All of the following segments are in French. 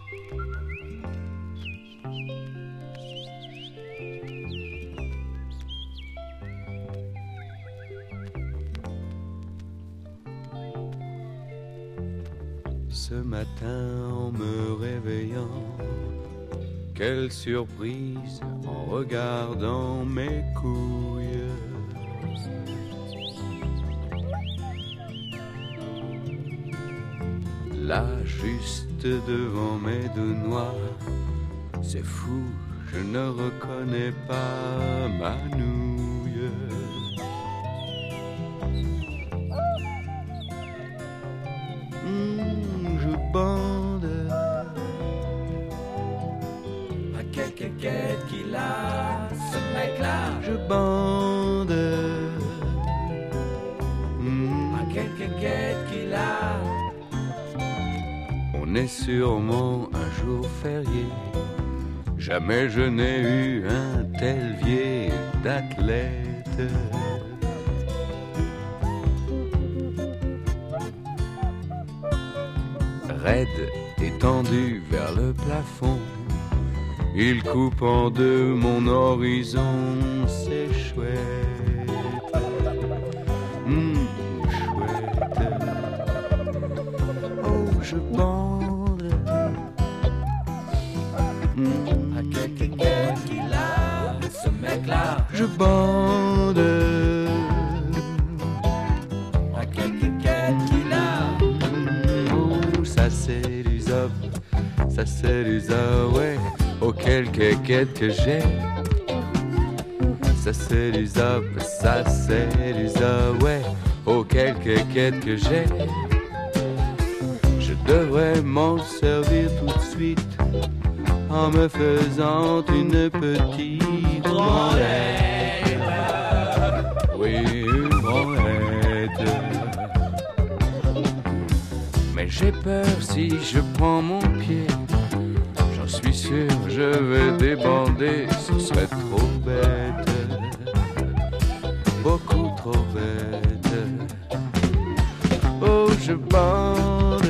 Ce matin en me réveillant, quelle surprise en regardant mes couilles. Là, juste devant mes deux noix, c'est fou, je ne reconnais pas ma nouille. Je bande à quelle quéquette qu'il a, ce mec-là. Je bande À quelle quéquette qu'il a. On est sûrement un jour férié. Jamais je n'ai eu un tel vieil d'athlète. Raide, étendu vers le plafond, il coupe en deux mon horizon, c'est chouette. Chouette. Oh, je bande. À quelle quéquette qu'il a, ce mec-là. Je bande. À quelle quéquette qu'il a. Oh, ça c'est du zop, ça c'est du zop, ouais. Oh, quelle quéquette que j'ai. Ça c'est du zop, ça c'est du zop, ouais. Oh, quelle quéquette que j'ai. Je devrais m'en servir tout de suite en me faisant une petite branlette. Oui, une branlette. Mais j'ai peur si je prends mon pied. J'en suis sûr, je vais débander. Ce serait trop bête. Beaucoup trop bête. Oh, je bande.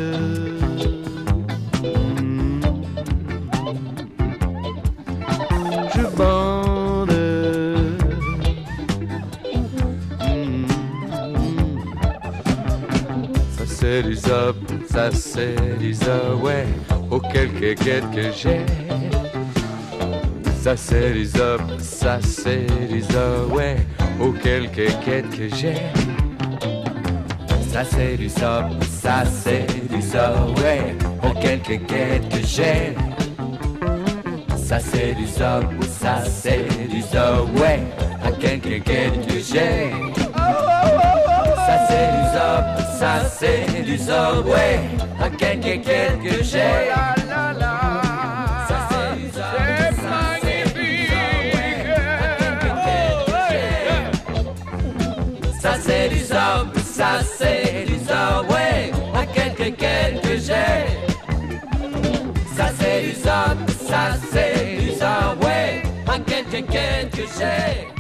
Je bande. Ça c'est du zop, ça c'est du zop, ouais. Oh, quelle quéquette que j'ai. Ça c'est du zop, ça c'est du zop, ouais. Oh, quelle quéquette que j'ai. Ça c'est du zop, ça c'est du zop, ouais. Oh, quelle quéquette que j'ai. Ça c'est du zop, ça c'est du zop, ouais. Oh, quelle quéquette que j'ai. Ça c'est du zop, ça c'est du zop, ouais. Oh, quelle quéquette que j'ai. Ça c'est du zop, ça c'est du zop, ouais. Ça c'est du zop, ça c'est du zop, ouais. Oh, quelle quéquette que j'ai. Ça c'est du zop, ça c'est du zop, ouais. Oh, quelle quéquette que j'ai.